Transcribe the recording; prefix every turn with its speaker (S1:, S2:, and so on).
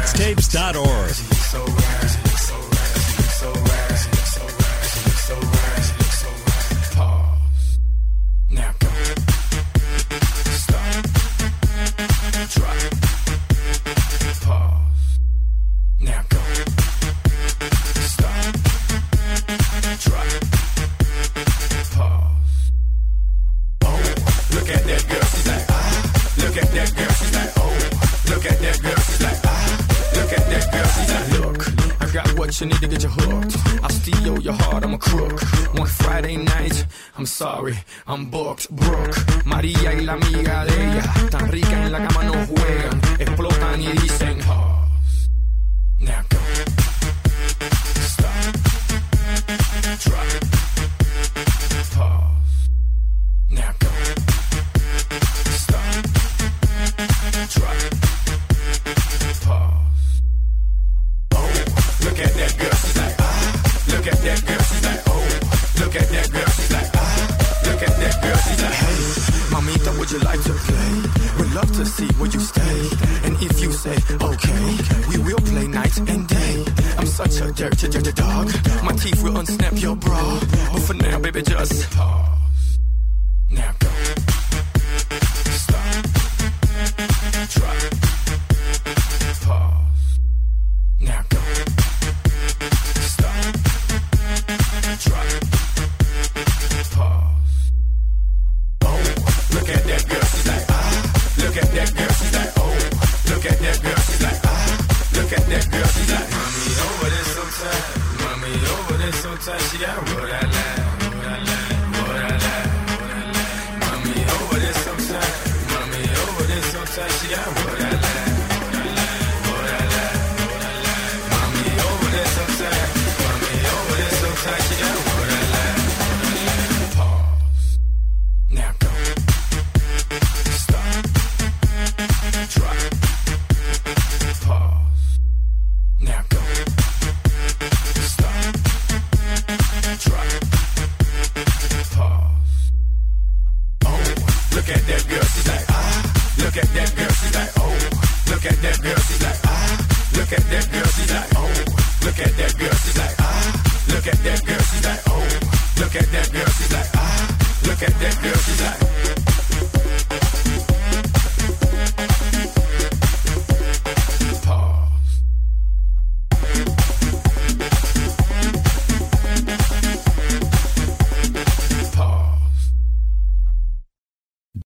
S1: Mixtapes.org.
S2: You need to get you hooked. I'll steal your heart, I'm a crook. One Friday night, I'm sorry, I'm booked. Brooke, María y la amiga de ella, tan rica en la cama no juegan, explotan y dicen pause. Now go. Stop. Drop. Pause. Now go. Stop. Drop. Pause. Look at that girl, she's like, look at that girl, she's like, oh. Look at that girl, she's like, look at that girl, she's like, hey, mamita, would you like to play? We'd love to see where you stay. And if you say, okay, we will play night and day. I'm such a dirty dog. My teeth will unsnap your bra. But for now, baby, just pause. Now go. Stop. Drop. Pause. Now go. Stop. Drop. Pause. Oh, look at that girl, she's like, look at that girl, she's like, oh. Look at that girl, she's like, look at that girl, she's like, mommy over there so tight, mommy over there so tight, she got roll that line, roll that line, roll that line, roll that line. Mommy over there so tight, mommy over there so tight, she got roll that line. Look at that girl, she's like, oh. Look at that girl, she's like, Look at that girl, she's like, oh. Look at that girl, she's like, Look at that girl, she's like, oh. Look at that girl, she's like, Look at that girl, she's like.